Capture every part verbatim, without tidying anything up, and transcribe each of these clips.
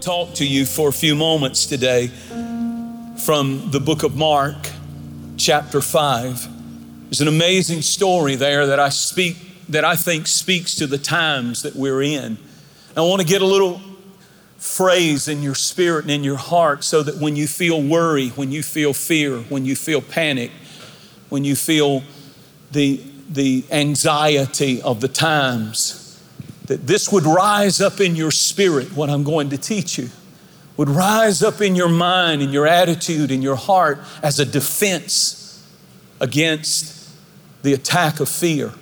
talk to you for a few moments today from the book of Mark, chapter five. There's an amazing story there that I speak, that I think speaks to the times that we're in. I want to get a little phrase in your spirit and in your heart so that when you feel worry, when you feel fear, when you feel panic, when you feel the, the anxiety of the times, that this would rise up in your spirit, what I'm going to teach you, would rise up in your mind and your attitude and your heart as a defense against the attack of fear.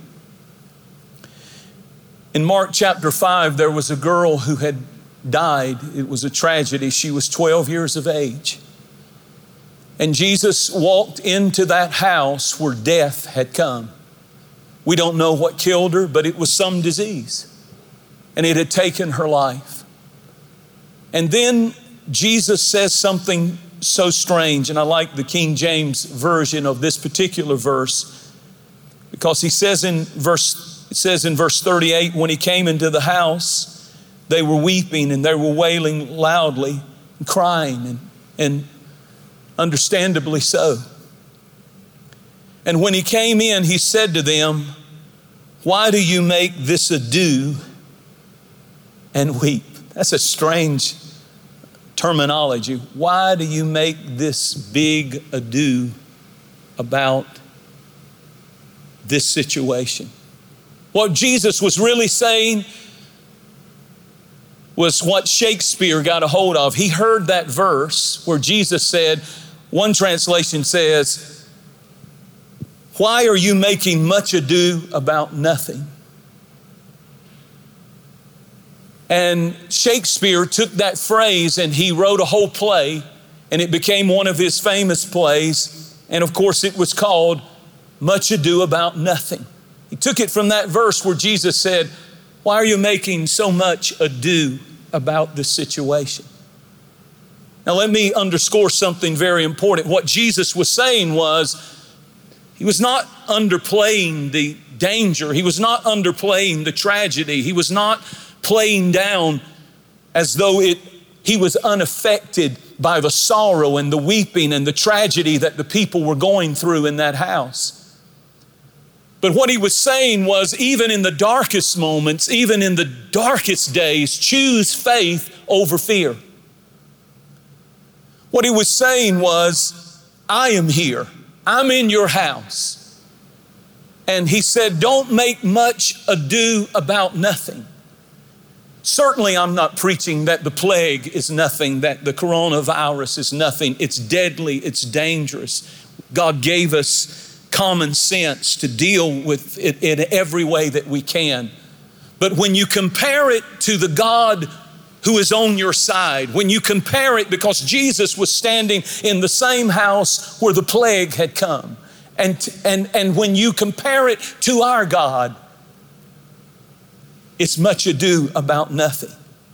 In Mark chapter five, there was a girl who had died. It was a tragedy. She was twelve years of age. And Jesus walked into that house where death had come. We don't know what killed her, but it was some disease. And it had taken her life. And then Jesus says something so strange, and I like the King James version of this particular verse, because he says in verse, it says in verse thirty-eight, when he came into the house, they were weeping and they were wailing loudly and crying, and, and understandably so. And when he came in, he said to them, "Why do you make this ado and weep?" That's a strange terminology. Why do you make this big ado about this situation? What Jesus was really saying was what Shakespeare got a hold of. He heard that verse where Jesus said, one translation says, "Why are you making much ado about nothing?" And Shakespeare took that phrase and he wrote a whole play, and it became one of his famous plays. And of course it was called Much Ado About Nothing. He took it from that verse where Jesus said, "Why are you making so much ado about this situation?" Now let me underscore something very important. What Jesus was saying was, he was not underplaying the danger. He was not underplaying the tragedy. He was not playing down as though it, he was unaffected by the sorrow and the weeping and the tragedy that the people were going through in that house. But what he was saying was, even in the darkest moments, even in the darkest days, choose faith over fear. What he was saying was, I am here. I'm in your house. And he said, don't make much ado about nothing. Certainly I'm not preaching that the plague is nothing, that the coronavirus is nothing. It's deadly, it's dangerous. God gave us common sense to deal with it in every way that we can. But when you compare it to the God who is on your side, when you compare it, because Jesus was standing in the same house where the plague had come, and, and, and when you compare it to our God, it's much ado about nothing,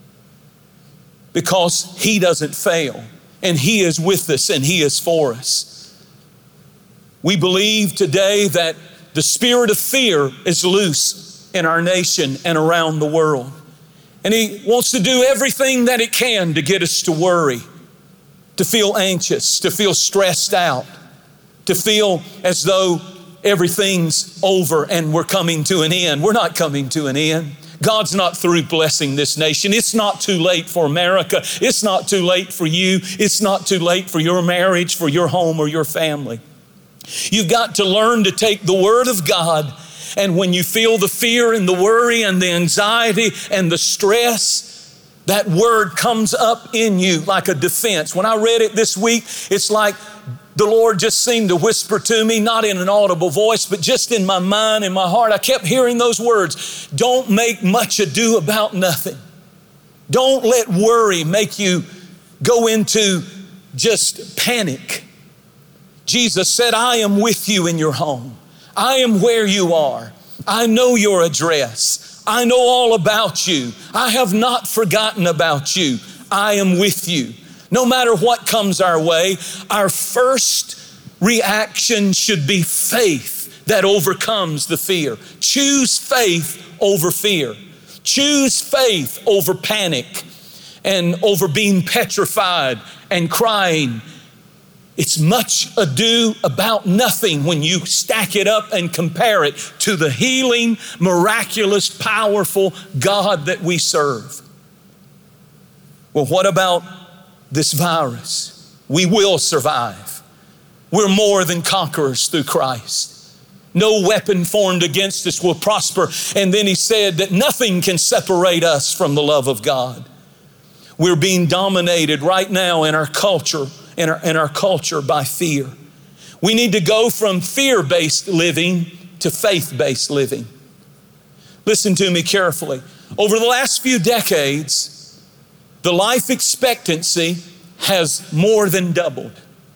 because he doesn't fail and he is with us and he is for us. We believe today that the spirit of fear is loose in our nation and around the world. And he wants to do everything that it can to get us to worry, to feel anxious, to feel stressed out, to feel as though everything's over and we're coming to an end. We're not coming to an end. God's not through blessing this nation. It's not too late for America. It's not too late for you. It's not too late for your marriage, for your home, or your family. You've got to learn to take the Word of God, and when you feel the fear and the worry and the anxiety and the stress, that Word comes up in you like a defense. When I read it this week, it's like the Lord just seemed to whisper to me, not in an audible voice, but just in my mind and my heart. I kept hearing those words. Don't make much ado about nothing. Don't let worry make you go into just panic. Jesus said, I am with you in your home. I am where you are. I know your address. I know all about you. I have not forgotten about you. I am with you. No matter what comes our way, our first reaction should be faith that overcomes the fear. Choose faith over fear. Choose faith over panic. and over being petrified and crying. It's much ado about nothing when you stack it up and compare it to the healing, miraculous, powerful God that we serve. Well, what about this virus? We will survive. We're more than conquerors through Christ. No weapon formed against us will prosper. And then he said that nothing can separate us from the love of God. We're being dominated right now in our culture, in our, in our culture by fear. We need to go from fear-based living to faith-based living. Listen to me carefully. Over the last few decades, the life expectancy has more than doubled.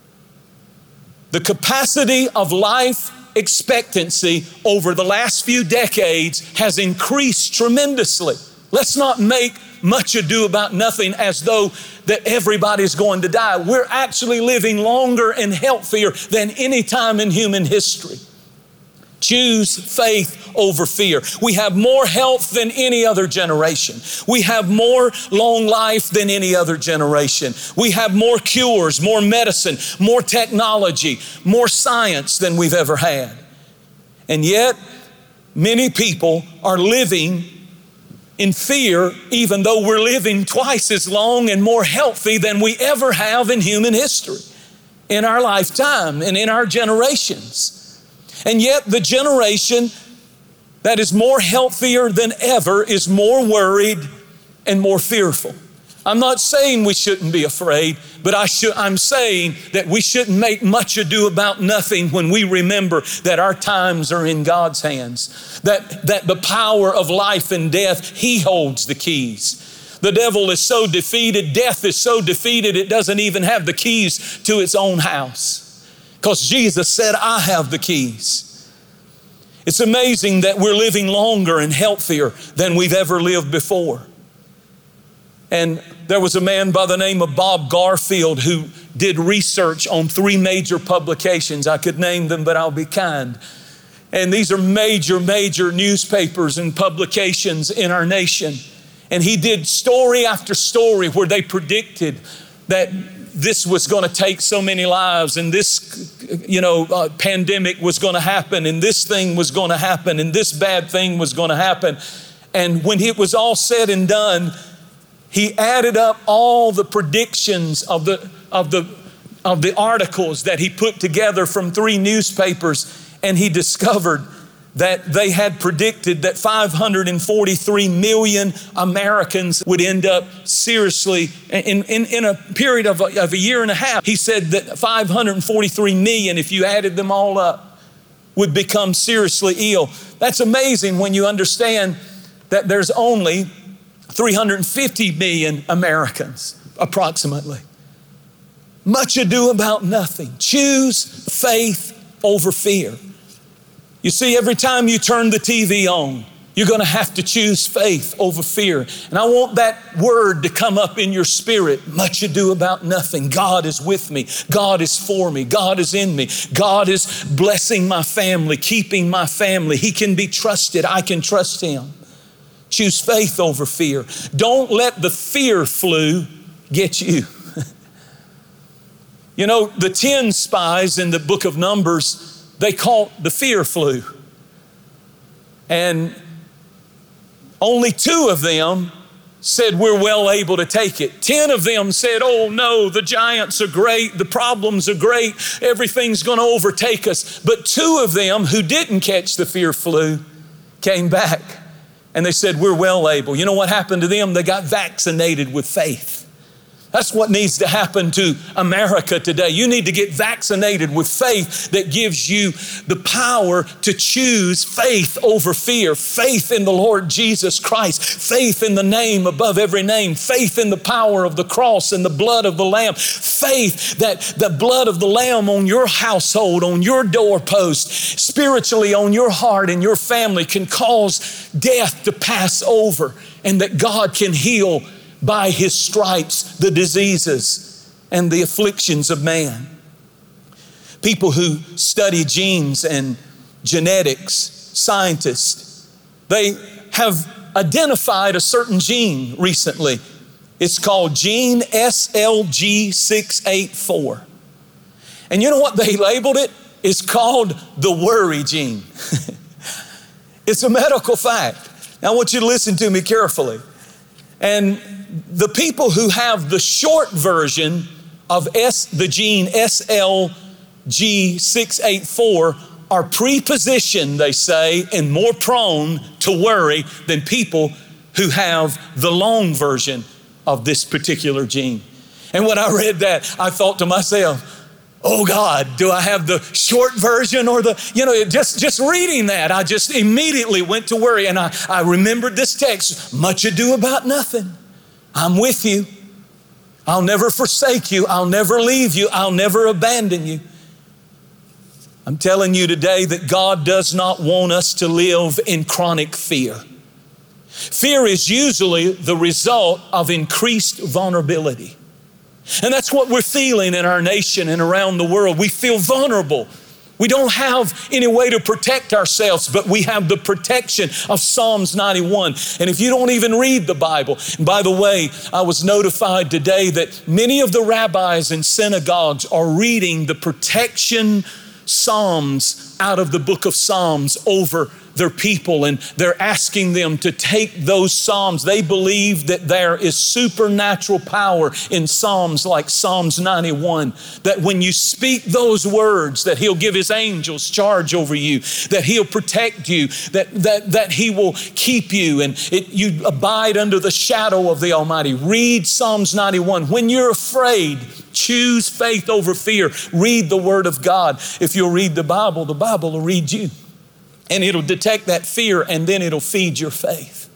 The capacity of life expectancy over the last few decades has increased tremendously. Let's not make much ado about nothing as though that everybody's going to die. We're actually living longer and healthier than any time in human history. Choose faith over fear. We have more health than any other generation. We have more long life than any other generation. We have more cures, more medicine, more technology, more science than we've ever had. And yet, many people are living in fear, even though we're living twice as long and more healthy than we ever have in human history, in our lifetime and in our generations. And yet the generation that is more healthier than ever is more worried and more fearful. I'm not saying we shouldn't be afraid, but I should, I'm saying that we shouldn't make much ado about nothing when we remember that our times are in God's hands, that, that the power of life and death, He holds the keys. The devil is so defeated, death is so defeated, it doesn't even have the keys to its own house. Because Jesus said, I have the keys. It's amazing that we're living longer and healthier than we've ever lived before. And there was a man by the name of Bob Garfield who did research on three major publications. I could name them, but I'll be kind. And these are major, major newspapers and publications in our nation. And he did story after story where they predicted that this was going to take so many lives, and this, you know, uh, pandemic was going to happen, and this thing was going to happen, and this bad thing was going to happen. And when it was all said and done, he added up all the predictions of the of the of the articles that he put together from three newspapers, and he discovered that they had predicted that five hundred forty-three million Americans would end up seriously in, in, in a period of a, of a year and a half. He said that five hundred forty-three million, if you added them all up, would become seriously ill. That's amazing when you understand that there's only three hundred fifty million Americans, approximately. Much ado about nothing. Choose faith over fear. You see, every time you turn the T V on, you're going to have to choose faith over fear. And I want that word to come up in your spirit. Much ado about nothing. God is with me. God is for me. God is in me. God is blessing my family, keeping my family. He can be trusted. I can trust Him. Choose faith over fear. Don't let the fear flu get you. You know, the ten spies in the book of Numbers, they caught the fear flu. And only two of them said, we're well able to take it. Ten of them said, oh no, the giants are great, the problems are great, everything's going to overtake us. But two of them who didn't catch the fear flu came back and they said, we're well able. You know what happened to them? They got vaccinated with faith. That's what needs to happen to America today. You need to get vaccinated with faith that gives you the power to choose faith over fear, faith in the Lord Jesus Christ, faith in the name above every name, faith in the power of the cross and the blood of the Lamb, faith that the blood of the Lamb on your household, on your doorpost, spiritually on your heart and your family can cause death to pass over, and that God can heal by His stripes the diseases and the afflictions of man. People who study genes and genetics, scientists, they have identified a certain gene recently It's called gene S L G six eight four. And you know what they labeled it? It's called the worry gene. It's a medical fact. Now I want you to listen to me carefully. And the people who have the short version of S, the gene S L G six eight four are prepositioned, they say, and more prone to worry than people who have the long version of this particular gene. And when I read that, I thought to myself, oh God, do I have the short version or the, you know, just, just reading that, I just immediately went to worry. And I, I remembered this text, much ado about nothing. I'm with you. I'll never forsake you. I'll never leave you. I'll never abandon you. I'm telling you today that God does not want us to live in chronic fear. Fear is usually the result of increased vulnerability. And that's what we're feeling in our nation and around the world. We feel vulnerable. We don't have any way to protect ourselves, but we have the protection of Psalms ninety-one. And if you don't even read the Bible, and by the way, I was notified today that many of the rabbis in synagogues are reading the protection Psalms out of the book of Psalms over their people, and they're asking them to take those Psalms. They believe that there is supernatural power in Psalms like Psalms ninety-one, that when you speak those words, that He'll give His angels charge over you, that He'll protect you, that, that, that He will keep you, and it, you abide under the shadow of the Almighty. Read Psalms ninety-one. When you're afraid, choose faith over fear. Read the Word of God. If you'll read the Bible, the Bible will read you. And it'll detect that fear, and then it'll feed your faith.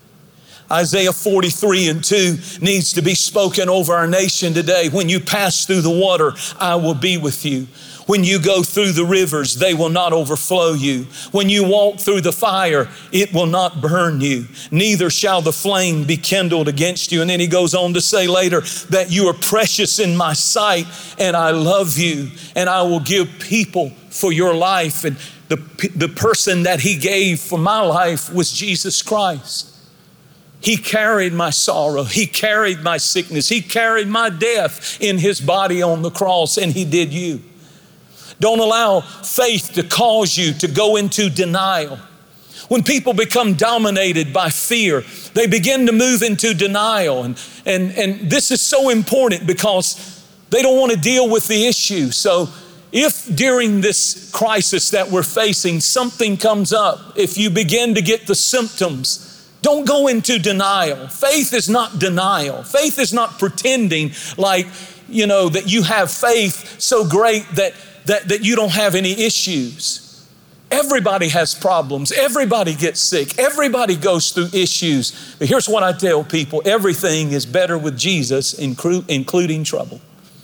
Isaiah forty-three and two needs to be spoken over our nation today. When you pass through the water, I will be with you. When you go through the rivers, they will not overflow you. When you walk through the fire, it will not burn you. Neither shall the flame be kindled against you. And then he goes on to say later that you are precious in my sight, and I love you, and I will give people for your life. And the, the person that He gave for my life was Jesus Christ. He carried my sorrow. He carried my sickness. He carried my death in His body on the cross, and He did you. Don't allow faith to cause you to go into denial. When people become dominated by fear, they begin to move into denial. And, and, and this is so important because they don't want to deal with the issue. So if during this crisis that we're facing, something comes up, if you begin to get the symptoms, don't go into denial. Faith is not denial. Faith is not pretending like, you know, that you have faith so great that, that, that you don't have any issues. Everybody has problems. Everybody gets sick. Everybody goes through issues. But here's what I tell people. Everything is better with Jesus, including trouble.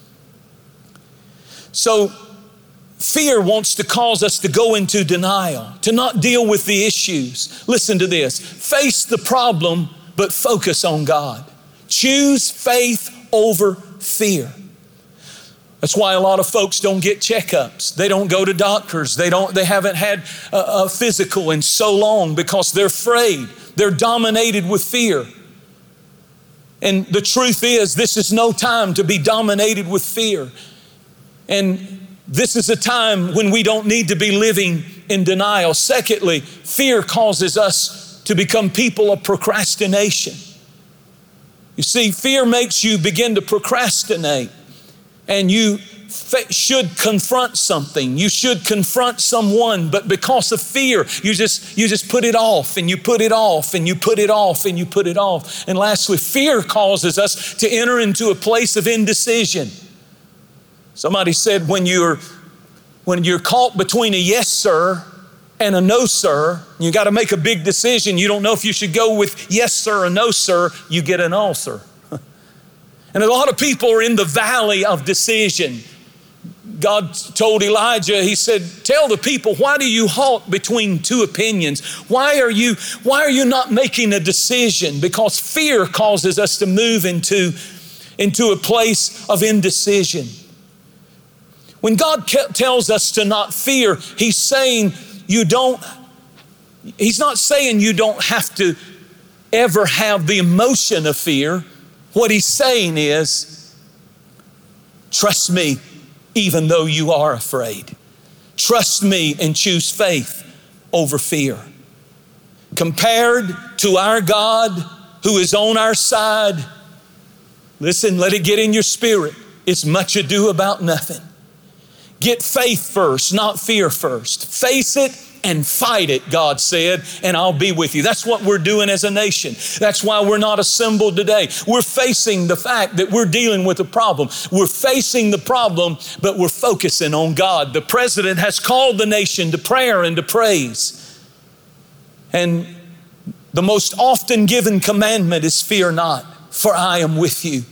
So fear wants to cause us to go into denial, to not deal with the issues. Listen to this. Face the problem, but focus on God. Choose faith over fear. That's why a lot of folks don't get checkups. They don't go to doctors. They don't. They haven't had a, a physical in so long because they're afraid. They're dominated with fear. And the truth is, this is no time to be dominated with fear. And this is a time when we don't need to be living in denial. Secondly, fear causes us to become people of procrastination. You see, fear makes you begin to procrastinate, and you fa- should confront something. You should confront someone, but because of fear, you just, you just put it off, and you put it off, and you put it off, and you put it off. And lastly, fear causes us to enter into a place of indecision. Somebody said when you're, when you're caught between a yes, sir, and a no, sir, you got to make a big decision. You don't know if you should go with yes, sir, or no, sir, you get an ulcer. And a lot of people are in the valley of decision. God told Elijah, He said, tell the people, why do you halt between two opinions? Why are you, why are you not making a decision? Because fear causes us to move into, into a place of indecision. When God tells us to not fear, He's saying you don't, He's not saying you don't have to ever have the emotion of fear. What he's saying is, trust me even though you are afraid. Trust me and choose faith over fear. Compared to our God who is on our side, listen, let it get in your spirit. It's much ado about nothing. Get faith first, not fear first. Face it and fight it, God said, and I'll be with you. That's what we're doing as a nation. That's why we're not assembled today. We're facing the fact that we're dealing with a problem. We're facing the problem, but we're focusing on God. The president has called the nation to prayer and to praise. And the most often given commandment is fear not, for I am with you.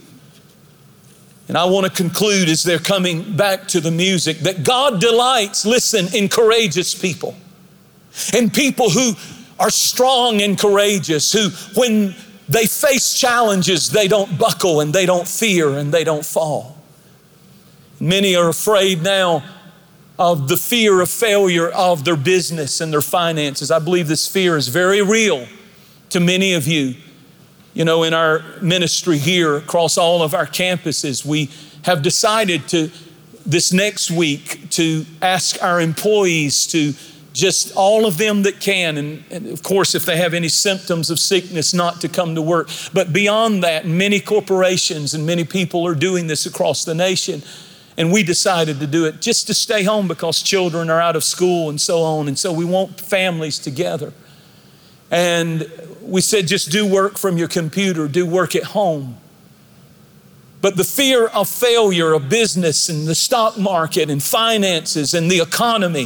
And I want to conclude as they're coming back to the music that God delights, listen, in courageous people. And people who are strong and courageous, who when they face challenges, they don't buckle and they don't fear and they don't fall. Many are afraid now of the fear of failure of their business and their finances. I believe this fear is very real to many of you. You know, in our ministry here across all of our campuses, we have decided to, this next week, to ask our employees to just all of them that can, and, and of course, if they have any symptoms of sickness, not to come to work. But beyond that, many corporations and many people are doing this across the nation. And we decided to do it just to stay home because children are out of school and so on. And so we want families together. And we said, just do work from your computer, do work at home. But the fear of failure of business and the stock market and finances and the economy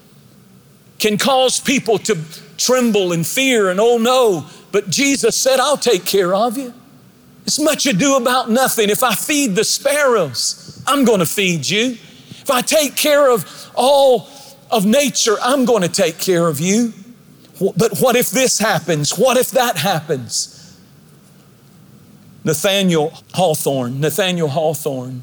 can cause people to tremble and fear and oh no, but Jesus said, I'll take care of you. It's much ado about nothing. If I feed the sparrows, I'm going to feed you. If I take care of all of nature, I'm going to take care of you. But what if this happens? What if that happens? Nathaniel Hawthorne, Nathaniel Hawthorne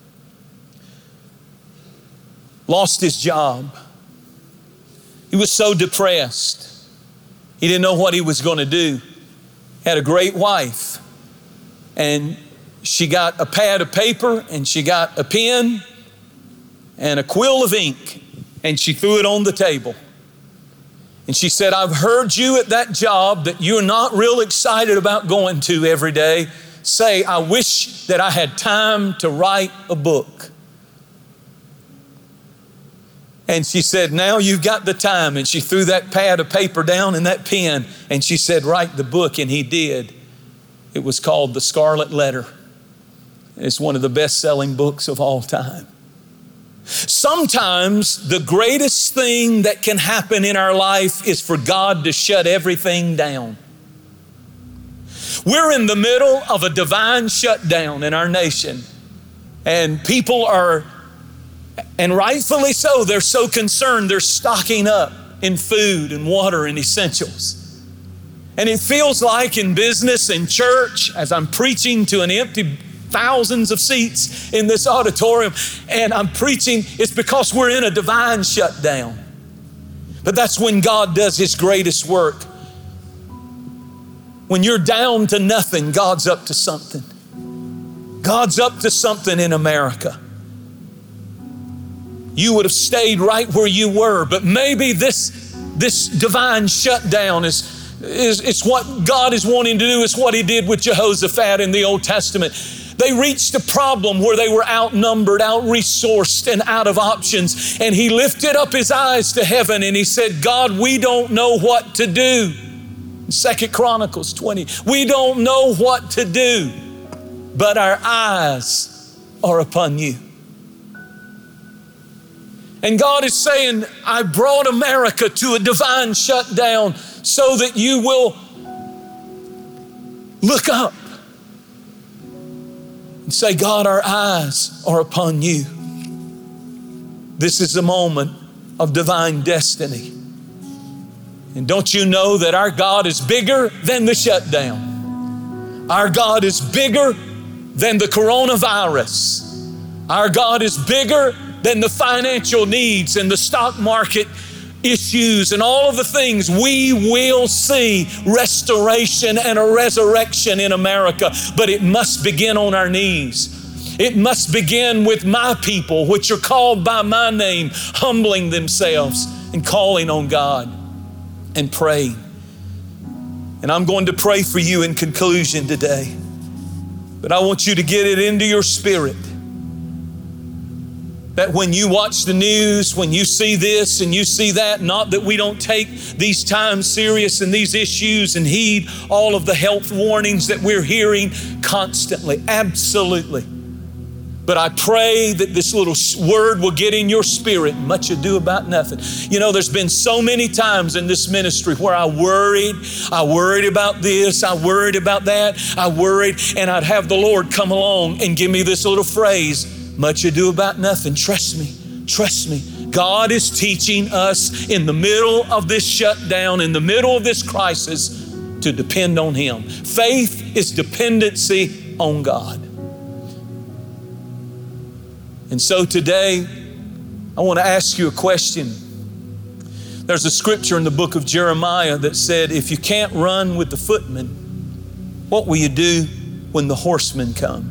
lost his job. He was so depressed. He didn't know what he was going to do. He had a great wife, and she got a pad of paper and she got a pen and a quill of ink, and she threw it on the table. And she said, I've heard you at that job that you're not real excited about going to every day say, I wish that I had time to write a book. And she said, now you've got the time. And she threw that pad of paper down and that pen, and she said, write the book. And he did. It was called The Scarlet Letter. It's one of the best-selling books of all time. Sometimes the greatest thing that can happen in our life is for God to shut everything down. We're in the middle of a divine shutdown in our nation, and people are, and rightfully so, they're so concerned, they're stocking up in food and water and essentials. And it feels like in business and church, as I'm preaching to an empty thousands of seats in this auditorium, and I'm preaching, it's because we're in a divine shutdown. But that's when God does His greatest work. When you're down to nothing, God's up to something. God's up to something in America. You would have stayed right where you were, but maybe this, this divine shutdown is Is, it's what God is wanting to do. It's what He did with Jehoshaphat in the Old Testament. They reached a problem where they were outnumbered, out-resourced, and out of options. And he lifted up his eyes to heaven and he said, God, we don't know what to do. Second Chronicles twenty, we don't know what to do, but our eyes are upon you. And God is saying, I brought America to a divine shutdown so that you will look up and say, God, our eyes are upon you. This is the moment of divine destiny. And don't you know that our God is bigger than the shutdown? Our God is bigger than the coronavirus. Our God is bigger than the financial needs and the stock market issues and all of the things, we will see restoration and a resurrection in America. But it must begin on our knees. It must begin with my people, which are called by my name, humbling themselves and calling on God and praying. And I'm going to pray for you in conclusion today. But I want you to get it into your spirit that when you watch the news, when you see this and you see that, not that we don't take these times serious and these issues and heed all of the health warnings that we're hearing constantly, absolutely. But I pray that this little word will get in your spirit, much ado about nothing. You know, there's been so many times in this ministry where I worried, I worried about this, I worried about that, I worried, and I'd have the Lord come along and give me this little phrase, much ado about nothing. Trust me, trust me. God is teaching us in the middle of this shutdown, in the middle of this crisis, to depend on Him. Faith is dependency on God. And so today, I want to ask you a question. There's a scripture in the book of Jeremiah that said, if you can't run with the footmen, what will you do when the horsemen come?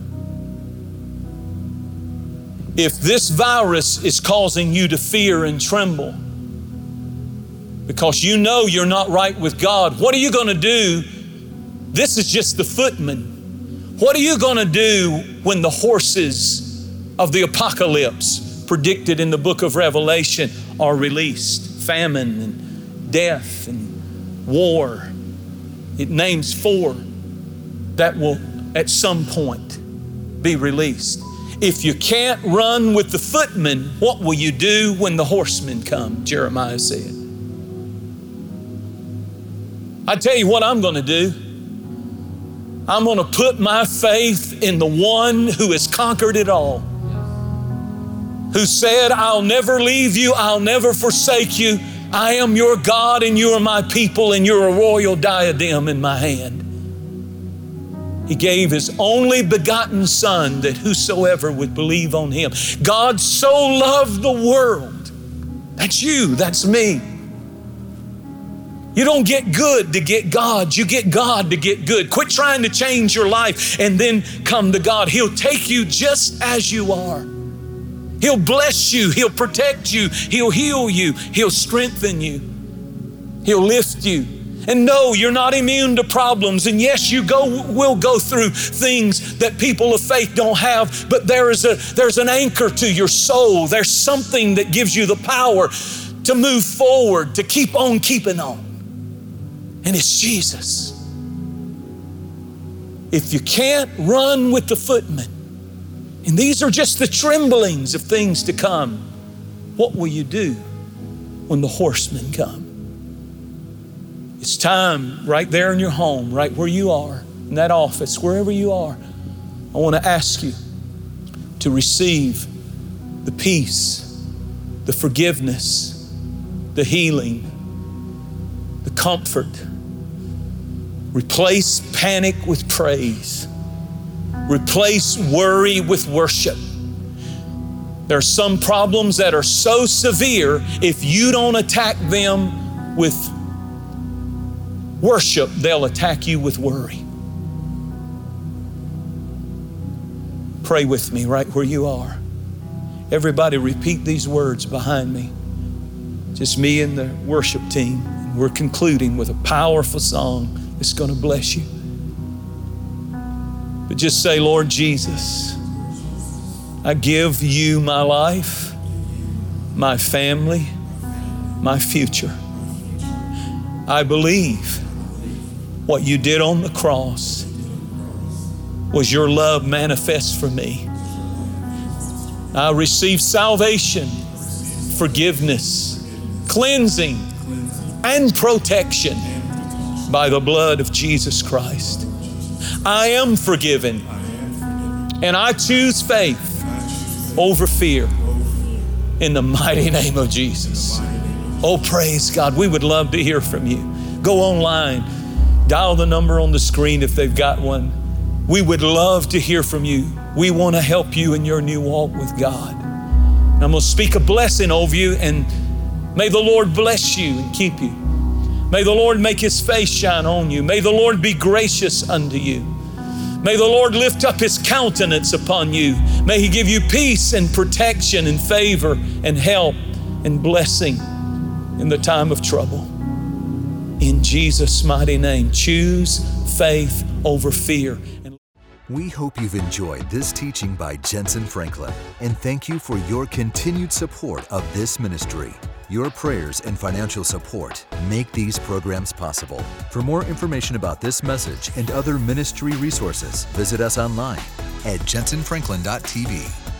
If this virus is causing you to fear and tremble because you know you're not right with God, what are you going to do? This is just the footmen. What are you going to do when the horses of the apocalypse predicted in the book of Revelation are released? Famine and death and war. It names four that will at some point be released. If you can't run with the footmen, what will you do when the horsemen come? Jeremiah said. I tell you what I'm going to do. I'm going to put my faith in the one who has conquered it all, who said, I'll never leave you, I'll never forsake you. I am your God and you are my people and you're a royal diadem in my hand. He gave His only begotten Son that whosoever would believe on Him. God so loved the world. That's you, that's me. You don't get good to get God. You get God to get good. Quit trying to change your life and then come to God. He'll take you just as you are. He'll bless you. He'll protect you. He'll heal you. He'll strengthen you. He'll lift you. And no, you're not immune to problems. And yes, you go will go through things that people of faith don't have, but there is a there's an anchor to your soul. There's something that gives you the power to move forward, to keep on keeping on. And it's Jesus. If you can't run with the footmen, and these are just the tremblings of things to come, what will you do when the horsemen come? It's time right there in your home, right where you are, in that office, wherever you are. I want to ask you to receive the peace, the forgiveness, the healing, the comfort. Replace panic with praise. Replace worry with worship. There are some problems that are so severe, if you don't attack them with worship, they'll attack you with worry. Pray with me right where you are. Everybody repeat these words behind me. Just me and the worship team. And we're concluding with a powerful song that's going to bless you. But just say, Lord Jesus, I give you my life, my family, my future. I believe what you did on the cross was your love manifest for me. I receive salvation, forgiveness, cleansing, and protection by the blood of Jesus Christ. I am forgiven, and I choose faith over fear in the mighty name of Jesus. Oh, praise God. We would love to hear from you. Go online, dial the number on the screen if they've got one. We would love to hear from you. We want to help you in your new walk with God. And I'm going to speak a blessing over you, and May the Lord bless you and keep you. May the Lord make His face shine on you. May the Lord be gracious unto you. May the Lord lift up His countenance upon you. May He give you peace and protection and favor and help and blessing in the time of trouble. In Jesus' mighty name, choose faith over fear. We hope you've enjoyed this teaching by Jentezen Franklin, and thank you for your continued support of this ministry. Your prayers and financial support make these programs possible. For more information about this message and other ministry resources, visit us online at jentezen franklin dot t v.